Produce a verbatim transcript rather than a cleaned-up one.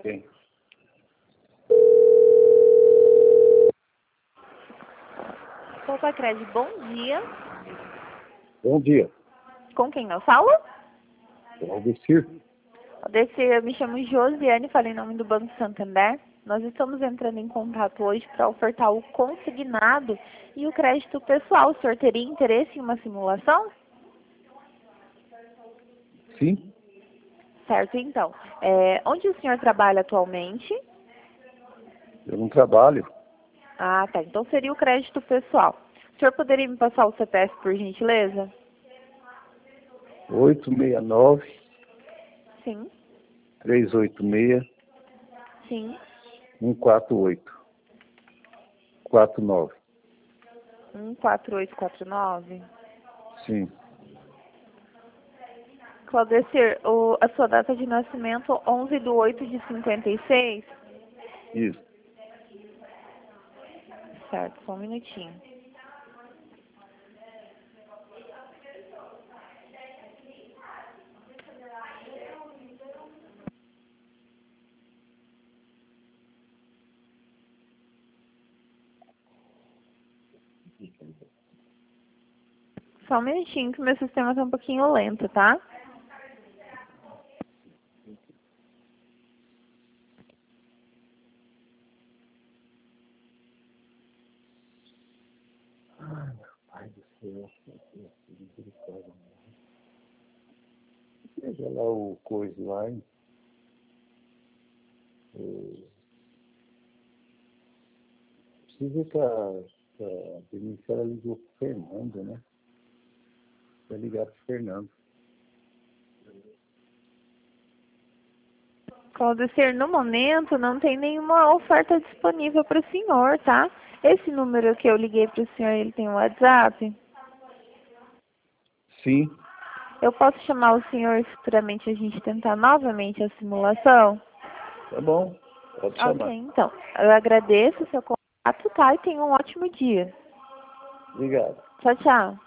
Tem. Poupa Crédito, bom dia. Bom dia. Com quem eu falo? É o Aldecir. Aldecir, eu me chamo Josiane, falei em nome do Banco Santander. Nós estamos entrando em contato hoje para ofertar o consignado e o crédito pessoal. O senhor teria interesse em uma simulação? Sim. Certo, então. É, onde o senhor trabalha atualmente? Eu não trabalho. Ah, tá. Então seria o crédito pessoal. O senhor poderia me passar o C P F, por gentileza? oito seis nove, Sim, três oito seis, sim. um quatro oito, quatro nove. um quatro oito quatro nove. Sim. Claudecir, o, a sua data de nascimento, onze de oito de cinquenta e seis? Isso. Certo, só um minutinho. Só um minutinho que meu sistema está um pouquinho lento, tá? Ai, meu pai do céu. Misericórdia. Veja lá o coisa lá, hein? É, Precisa que a, que a beneficiária ligou pro Fernando, né? Vai ligar pro Fernando. Claudecir, no momento não tem nenhuma oferta disponível para o senhor, tá? Esse número que eu liguei para o senhor, ele tem um WhatsApp? Sim. Eu posso chamar o senhor futuramente a gente tentar novamente a simulação? Tá bom. Pode Ok, chamar. então. Eu agradeço o seu contato, tá? E tenha um ótimo dia. Obrigado. Tchau, tchau.